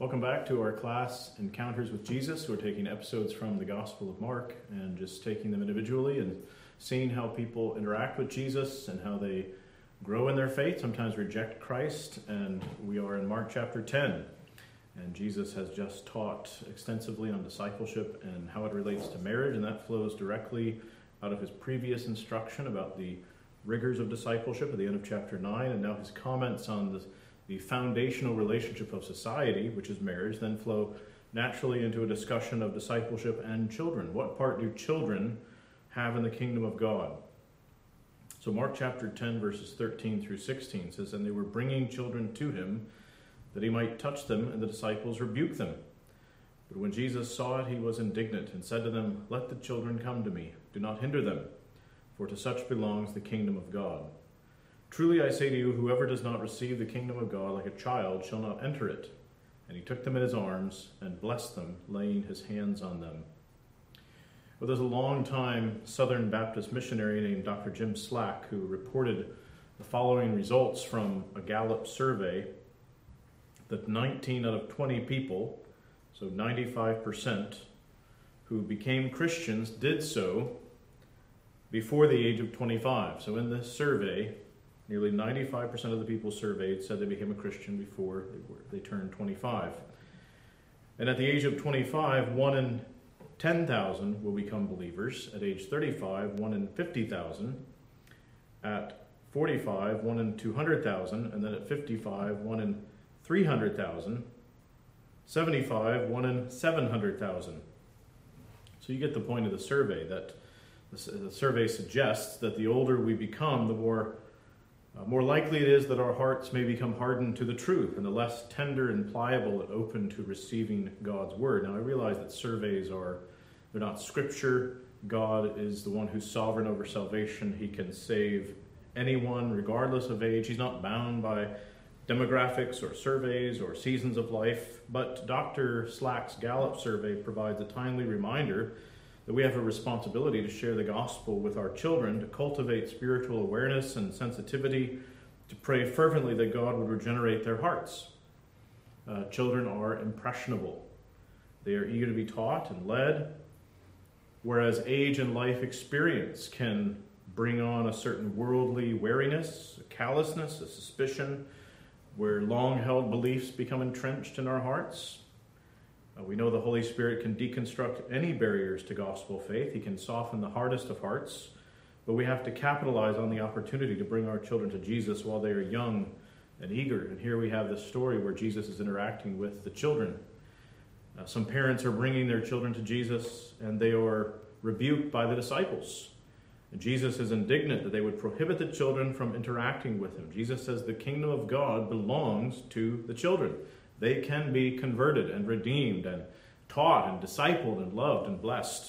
Welcome back to our class, Encounters with Jesus. We're taking episodes from the Gospel of Mark and just taking them individually and seeing how people interact with Jesus and how they grow in their faith, sometimes reject Christ. And we are in Mark chapter 10. And Jesus has just taught extensively on discipleship and how it relates to marriage, and that flows directly out of his previous instruction about the rigors of discipleship at the end of chapter 9, and now his comments on the foundational relationship of society, which is marriage, then flow naturally into a discussion of discipleship and children. What part do children have in the kingdom of God? So Mark chapter 10, verses 13 through 16 says, "And they were bringing children to him, that he might touch them, and the disciples rebuked them. But when Jesus saw it, he was indignant, and said to them, 'Let the children come to me. Do not hinder them, for to such belongs the kingdom of God. Truly I say to you, whoever does not receive the kingdom of God like a child shall not enter it.' And he took them in his arms and blessed them, laying his hands on them." Well, there's a long-time Southern Baptist missionary named Dr. Jim Slack who reported the following results from a Gallup survey that 19 out of 20 people, so 95%, who became Christians did so before the age of 25. So in this survey, nearly 95% of the people surveyed said they became a Christian before they turned 25. And at the age of 25, 1 in 10,000 will become believers. At age 35, 1 in 50,000. At 45, 1 in 200,000. And then at 55, 1 in 300,000. 75, 1 in 700,000. So you get the point of the survey, that the survey suggests that the older we become, the more likely it is that our hearts may become hardened to the truth, and the less tender and pliable and open to receiving God's word. Now, I realize that surveys they're not scripture. God is the one who's sovereign over salvation. He can save anyone, regardless of age. He's not bound by demographics or surveys or seasons of life. But Dr. Slack's Gallup survey provides a timely reminder that we have a responsibility to share the gospel with our children, to cultivate spiritual awareness and sensitivity, to pray fervently that God would regenerate their hearts. Children are impressionable. They are eager to be taught and led, whereas age and life experience can bring on a certain worldly wariness, a callousness, a suspicion, where long-held beliefs become entrenched in our hearts. We know the Holy Spirit can deconstruct any barriers to gospel faith. He can soften the hardest of hearts, but we have to capitalize on the opportunity to bring our children to Jesus while they are young and eager. And here we have this story where Jesus is interacting with the children. Some parents are bringing their children to Jesus, and they are rebuked by the disciples. And Jesus is indignant that they would prohibit the children from interacting with him. Jesus says the kingdom of God belongs to the children. They can be converted and redeemed and taught and discipled and loved and blessed.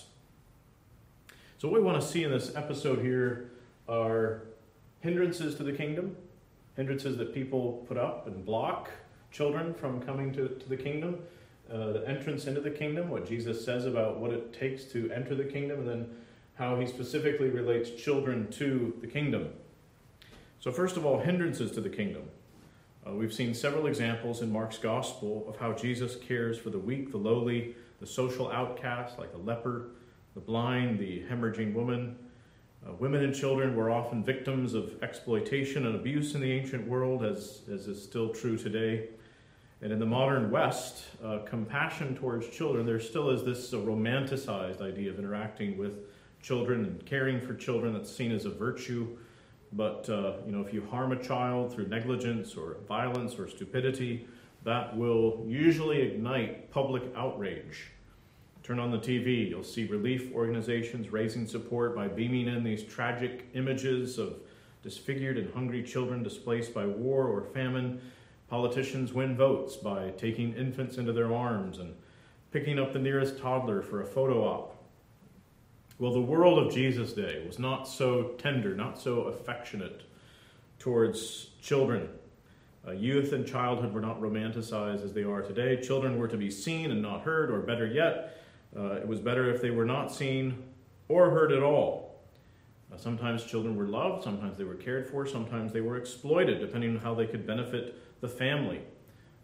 So what we want to see in this episode here are hindrances to the kingdom, hindrances that people put up and block children from coming to the kingdom, the entrance into the kingdom, what Jesus says about what it takes to enter the kingdom, and then how he specifically relates children to the kingdom. So first of all, hindrances to the kingdom. We've seen several examples in Mark's gospel of how Jesus cares for the weak, the lowly, the social outcasts like the leper, the blind, the hemorrhaging woman. Women and children were often victims of exploitation and abuse in the ancient world, as is still true today. And in the modern West, compassion towards children, there still is this romanticized idea of interacting with children and caring for children that's seen as a virtue. But, if you harm a child through negligence or violence or stupidity, that will usually ignite public outrage. Turn on the TV, you'll see relief organizations raising support by beaming in these tragic images of disfigured and hungry children displaced by war or famine. Politicians win votes by taking infants into their arms and picking up the nearest toddler for a photo op. Well, the world of Jesus' day was not so tender, not so affectionate towards children. Youth and childhood were not romanticized as they are today. Children were to be seen and not heard, or better yet, it was better if they were not seen or heard at all. Sometimes children were loved, sometimes they were cared for, sometimes they were exploited, depending on how they could benefit the family.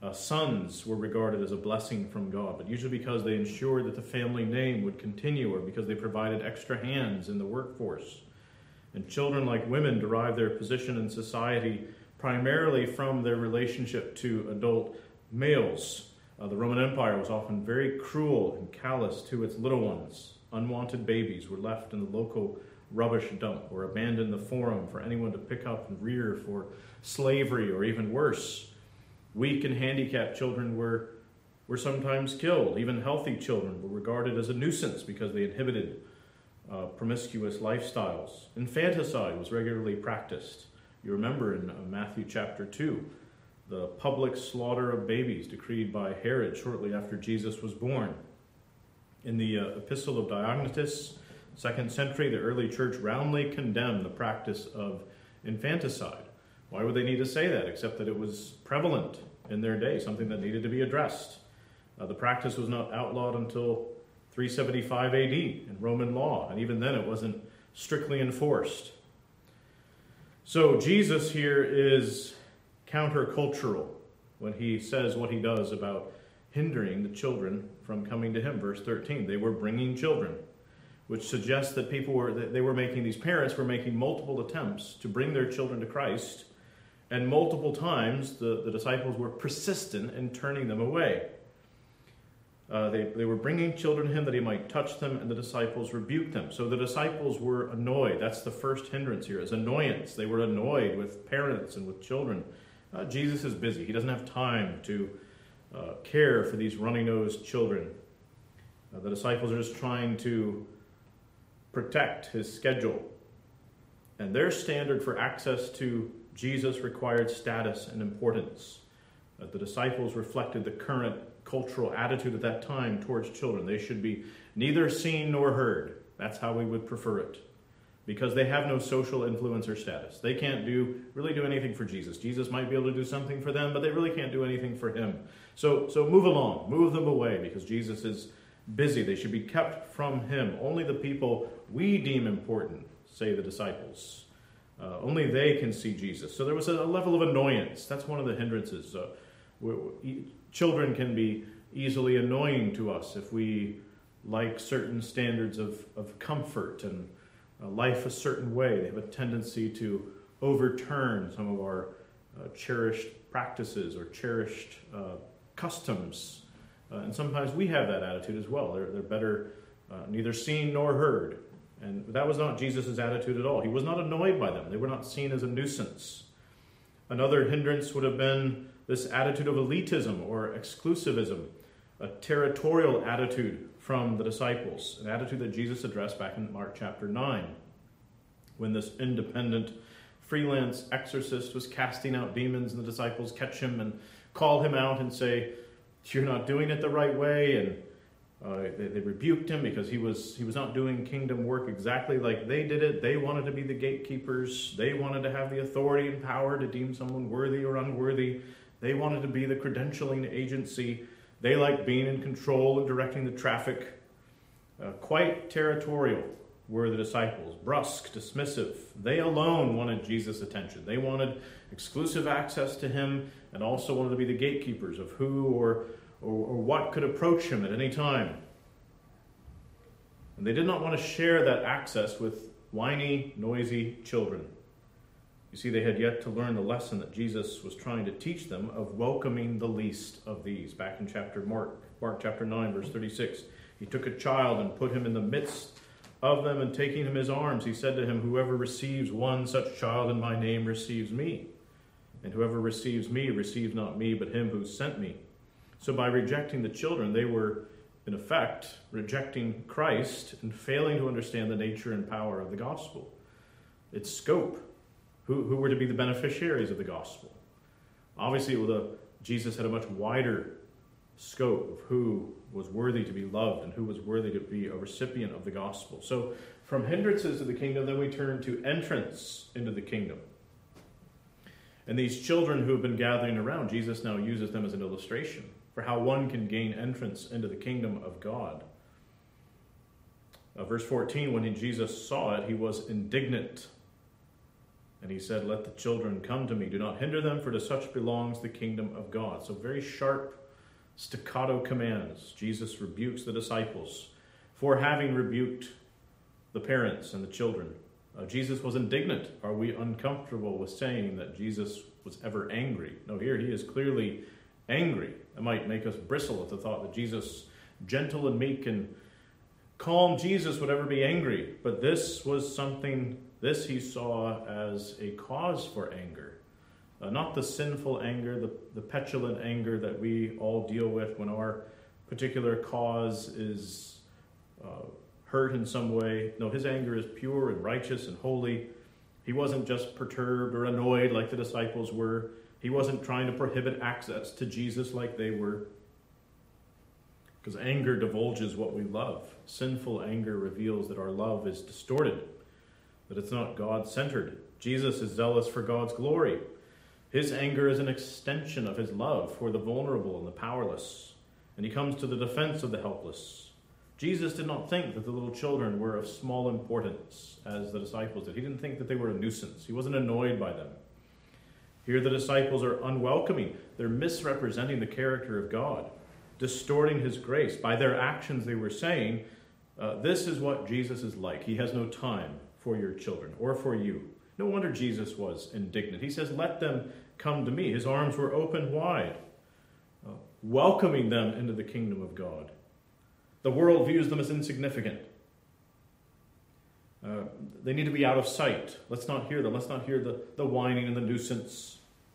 Sons were regarded as a blessing from God, but usually because they ensured that the family name would continue or because they provided extra hands in the workforce. And children, like women, derive their position in society primarily from their relationship to adult males. The Roman Empire was often very cruel and callous to its little ones. Unwanted babies were left in the local rubbish dump or abandoned in the forum for anyone to pick up and rear for slavery or even worse. Weak and handicapped children were sometimes killed. Even healthy children were regarded as a nuisance because they inhibited promiscuous lifestyles. Infanticide was regularly practiced. You remember in Matthew chapter 2, the public slaughter of babies decreed by Herod shortly after Jesus was born. In the Epistle of Diognetus, 2nd century, the early church roundly condemned the practice of infanticide. Why would they need to say that, except that it was prevalent in their day, something that needed to be addressed? The practice was not outlawed until 375 AD in Roman law, and even then it wasn't strictly enforced. So Jesus here is countercultural when he says what he does about hindering the children from coming to him. Verse 13, they were bringing children, which suggests that these parents were making multiple attempts to bring their children to Christ, and multiple times the disciples were persistent in turning them away. They were bringing children to him that he might touch them, and the disciples rebuked them. So the disciples were annoyed. That's the first hindrance here, is annoyance. They were annoyed with parents and with children. Jesus is busy. He doesn't have time to care for these runny-nosed children. The disciples are just trying to protect his schedule. And their standard for access to Jesus required status and importance. The disciples reflected the current cultural attitude at that time towards children. They should be neither seen nor heard. That's how we would prefer it. Because they have no social influence or status. They can't really do anything for Jesus. Jesus might be able to do something for them, but they really can't do anything for him. So move along. Move them away, because Jesus is busy. They should be kept from him. Only the people we deem important, say the disciples. Only they can see Jesus. So there was a level of annoyance. That's one of the hindrances. Children can be easily annoying to us if we like certain standards of comfort and life a certain way. They have a tendency to overturn some of our cherished practices or cherished customs. And sometimes we have that attitude as well. They're better neither seen nor heard. And that was not Jesus' attitude at all. He was not annoyed by them. They were not seen as a nuisance. Another hindrance would have been this attitude of elitism or exclusivism, a territorial attitude from the disciples, an attitude that Jesus addressed back in Mark chapter 9, when this independent freelance exorcist was casting out demons, and the disciples catch him and call him out and say, "You're not doing it the right way," and they rebuked him because he was not doing kingdom work exactly like they did it. They wanted to be the gatekeepers. They wanted to have the authority and power to deem someone worthy or unworthy. They wanted to be the credentialing agency. They liked being in control and directing the traffic. Quite territorial were the disciples, brusque, dismissive. They alone wanted Jesus' attention. They wanted exclusive access to him, and also wanted to be the gatekeepers of who or what could approach him at any time. And they did not want to share that access with whiny, noisy children. You see, they had yet to learn the lesson that Jesus was trying to teach them of welcoming the least of these. Back in Mark chapter 9, verse 36, he took a child and put him in the midst of them, and taking him in his arms, he said to him, "Whoever receives one such child in my name receives me. And whoever receives me receives not me, but him who sent me." So by rejecting the children, they were, in effect, rejecting Christ and failing to understand the nature and power of the gospel, its scope, who were to be the beneficiaries of the gospel. Obviously, Jesus had a much wider scope of who was worthy to be loved and who was worthy to be a recipient of the gospel. So from hindrances to the kingdom, then we turn to entrance into the kingdom. And these children who have been gathering around, Jesus now uses them as an illustration for how one can gain entrance into the kingdom of God. Verse 14, when Jesus saw it, he was indignant. And he said, "Let the children come to me. Do not hinder them, for to such belongs the kingdom of God." So very sharp, staccato commands. Jesus rebukes the disciples for having rebuked the parents and the children. Jesus was indignant. Are we uncomfortable with saying that Jesus was ever angry? No, here he is clearly angry. It might make us bristle at the thought that Jesus, gentle and meek and calm Jesus, would ever be angry. But this was something, this he saw as a cause for anger. Not the sinful anger, the petulant anger that we all deal with when our particular cause is hurt in some way. No, his anger is pure and righteous and holy. He wasn't just perturbed or annoyed like the disciples were. He wasn't trying to prohibit access to Jesus like they were. Because anger divulges what we love. Sinful anger reveals that our love is distorted, that it's not God-centered. Jesus is zealous for God's glory. His anger is an extension of his love for the vulnerable and the powerless, and he comes to the defense of the helpless. Jesus did not think that the little children were of small importance, as the disciples did. He didn't think that they were a nuisance. He wasn't annoyed by them. Here the disciples are unwelcoming. They're misrepresenting the character of God, distorting his grace. By their actions they were saying, this is what Jesus is like. He has no time for your children or for you. No wonder Jesus was indignant. He says, "Let them come to me." His arms were open wide, welcoming them into the kingdom of God. The world views them as insignificant. They need to be out of sight. Let's not hear them. Let's not hear the whining and the nuisance.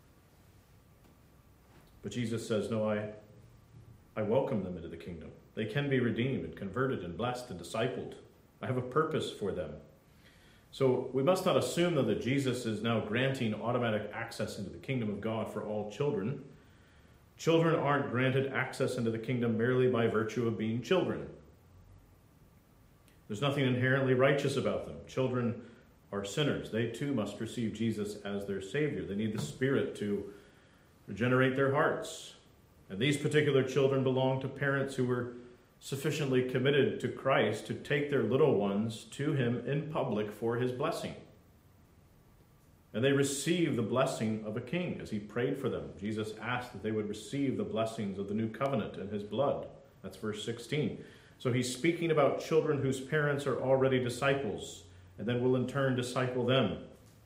But Jesus says, no, I welcome them into the kingdom. They can be redeemed and converted and blessed and discipled. I have a purpose for them. So we must not assume, though, that Jesus is now granting automatic access into the kingdom of God for all children. Children aren't granted access into the kingdom merely by virtue of being children. There's nothing inherently righteous about them. Children are sinners. They too must receive Jesus as their Savior. They need the Spirit to regenerate their hearts. And these particular children belong to parents who were sufficiently committed to Christ to take their little ones to him in public for his blessing. And they receive the blessing of a king as he prayed for them. Jesus asked that they would receive the blessings of the new covenant in his blood. That's verse 16. So he's speaking about children whose parents are already disciples and then will in turn disciple them.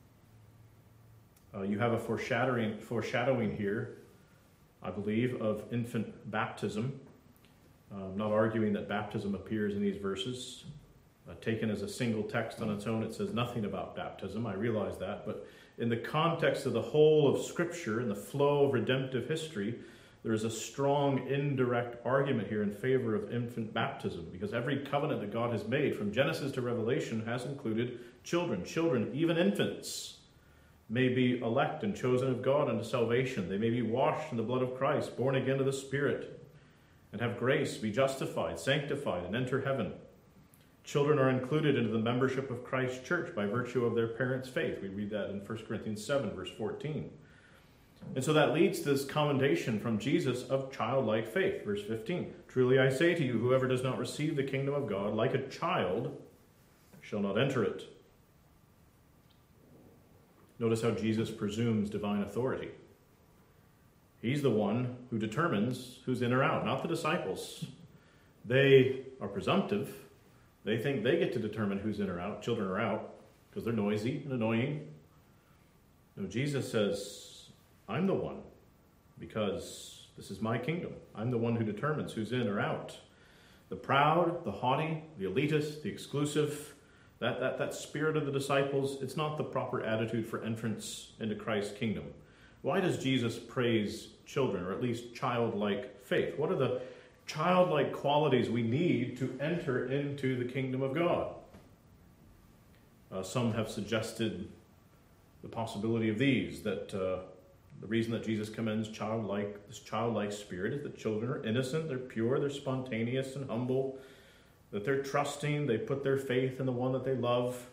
You have a foreshadowing here, I believe, of infant baptism. I'm not arguing that baptism appears in these verses. Taken as a single text on its own, it says nothing about baptism. I realize that. But in the context of the whole of Scripture and the flow of redemptive history, there is a strong indirect argument here in favor of infant baptism, because every covenant that God has made from Genesis to Revelation has included children. Children, even infants, may be elect and chosen of God unto salvation. They may be washed in the blood of Christ, born again to the Spirit, and have grace, be justified, sanctified, and enter heaven. Children are included into the membership of Christ's church by virtue of their parents' faith. We read that in 1 Corinthians 7, verse 14. And so that leads to this commendation from Jesus of childlike faith. Verse 15, "Truly I say to you, whoever does not receive the kingdom of God like a child shall not enter it." Notice how Jesus presumes divine authority. He's the one who determines who's in or out, not the disciples. They are presumptive. They think they get to determine who's in or out. Children are out because they're noisy and annoying. No, Jesus says, I'm the one, because this is my kingdom. I'm the one who determines who's in or out. The proud, the haughty, the elitist, the exclusive, that spirit of the disciples, it's not the proper attitude for entrance into Christ's kingdom. Why does Jesus praise children, or at least childlike faith? What are the childlike qualities we need to enter into the kingdom of God? Some have suggested the possibility of these, that the reason that Jesus commends this childlike spirit is that children are innocent, they're pure, they're spontaneous and humble, that they're trusting, they put their faith in the one that they love.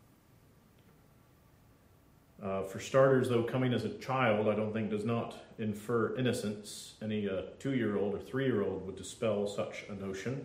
For starters, though, coming as a child, I don't think does not infer innocence. Any 2-year-old or 3-year-old would dispel such a notion.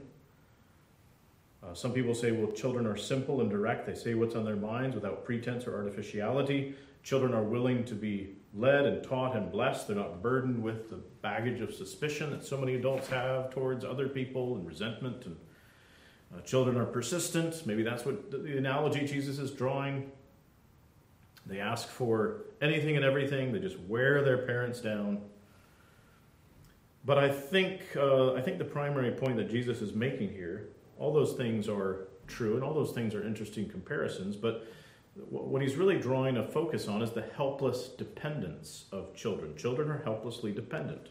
Some people say, well, children are simple and direct. They say what's on their minds without pretense or artificiality. Children are willing to be led and taught and blessed. They're not burdened with the baggage of suspicion that so many adults have towards other people and resentment. And children are persistent. Maybe that's what the analogy Jesus is drawing. They ask for anything and everything. They just wear their parents down. But I think the primary point that Jesus is making here, all those things are true, and all those things are interesting comparisons, but what he's really drawing a focus on is the helpless dependence of children. Children are helplessly dependent,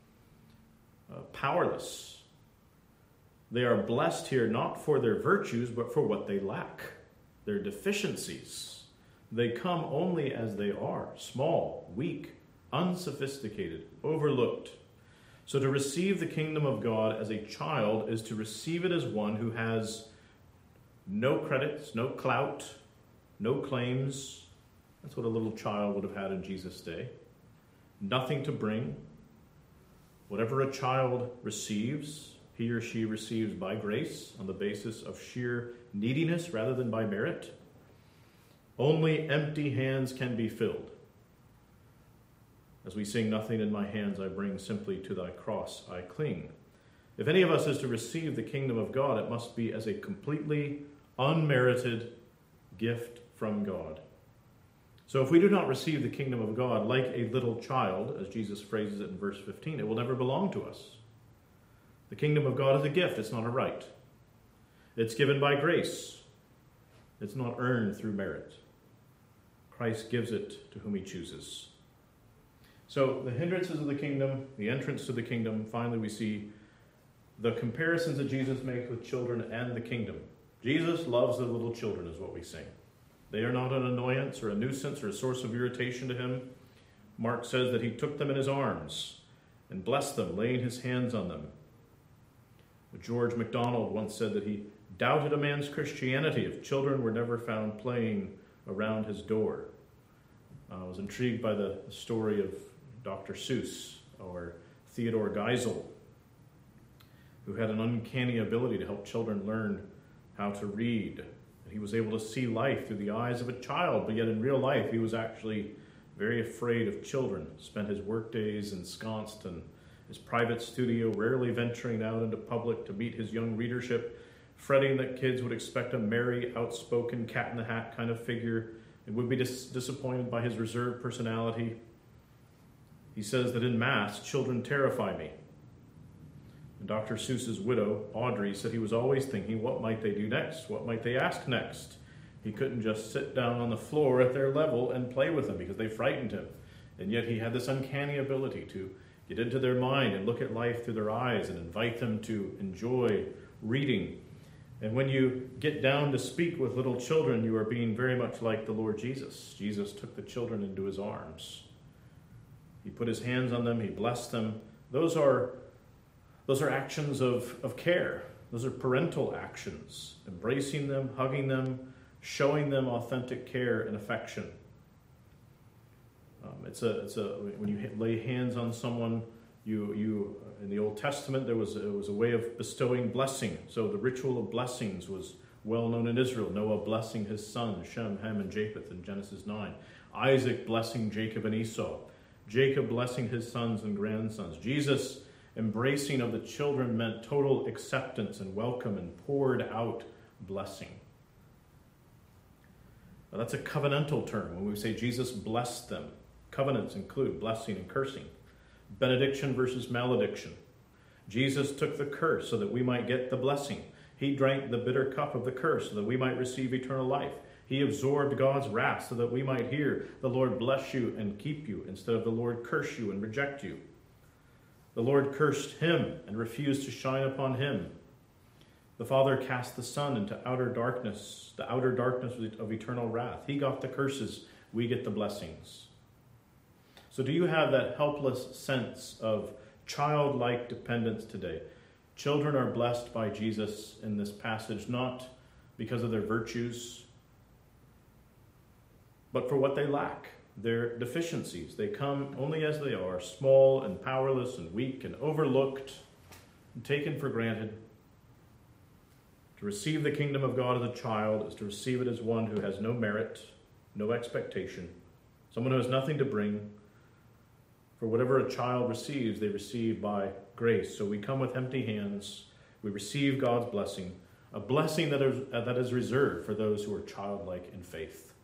powerless. They are blessed here not for their virtues, but for what they lack, their deficiencies. They come only as they are, small, weak, unsophisticated, overlooked. So to receive the kingdom of God as a child is to receive it as one who has no credits, no clout, no claims. That's what a little child would have had in Jesus' day. Nothing to bring. Whatever a child receives, he or she receives by grace on the basis of sheer neediness rather than by merit. Only empty hands can be filled. As we sing, nothing in my hands I bring, simply to thy cross I cling. If any of us is to receive the kingdom of God, it must be as a completely unmerited gift from God. So if we do not receive the kingdom of God like a little child, as Jesus phrases it in verse 15, it will never belong to us. The kingdom of God is a gift, it's not a right. It's given by grace. It's not earned through merit. Christ gives it to whom he chooses. So the hindrances of the kingdom, the entrance to the kingdom, finally we see the comparisons that Jesus makes with children and the kingdom. Jesus loves the little children is what we sing. They are not an annoyance or a nuisance or a source of irritation to him. Mark says that he took them in his arms and blessed them, laying his hands on them. George MacDonald once said that he doubted a man's Christianity if children were never found playing around his door. I was intrigued by the story of Dr. Seuss or Theodore Geisel, who had an uncanny ability to help children learn how to read. He was able to see life through the eyes of a child, but yet in real life he was actually very afraid of children. Spent his work days ensconced in his private studio, rarely venturing out into public to meet his young readership, fretting that kids would expect a merry, outspoken, cat-in-the-hat kind of figure and would be disappointed by his reserved personality. He says that in Mass, children terrify me. And Dr. Seuss's widow, Audrey, said he was always thinking, what might they do next? What might they ask next? He couldn't just sit down on the floor at their level and play with them because they frightened him. And yet he had this uncanny ability to get into their mind and look at life through their eyes and invite them to enjoy reading. And when you get down to speak with little children, you are being very much like the Lord Jesus. Jesus took the children into his arms. He put his hands on them, he blessed them. Those are actions of care. Those are parental actions. Embracing them, hugging them, showing them authentic care and affection. When you lay hands on someone, you in the Old Testament it was a way of bestowing blessing. So the ritual of blessings was well known in Israel. Noah blessing his sons, Shem, Ham, and Japheth in Genesis 9. Isaac blessing Jacob and Esau. Jacob blessing his sons and grandsons. Jesus embracing of the children meant total acceptance and welcome and poured out blessing. Now, that's a covenantal term. When we say Jesus blessed them, covenants include blessing and cursing. Benediction versus malediction. Jesus took the curse so that we might get the blessing. He drank the bitter cup of the curse so that we might receive eternal life. He absorbed God's wrath so that we might hear the Lord bless you and keep you instead of the Lord curse you and reject you. The Lord cursed him and refused to shine upon him. The Father cast the Son into outer darkness, the outer darkness of eternal wrath. He got the curses, we get the blessings. So do you have that helpless sense of childlike dependence today? Children are blessed by Jesus in this passage, not because of their virtues, but for what they lack, their deficiencies. They come only as they are, small and powerless and weak and overlooked and taken for granted. To receive the kingdom of God as a child is to receive it as one who has no merit, no expectation, someone who has nothing to bring. For whatever a child receives, they receive by grace. So we come with empty hands. We receive God's blessing, a blessing that is reserved for those who are childlike in faith.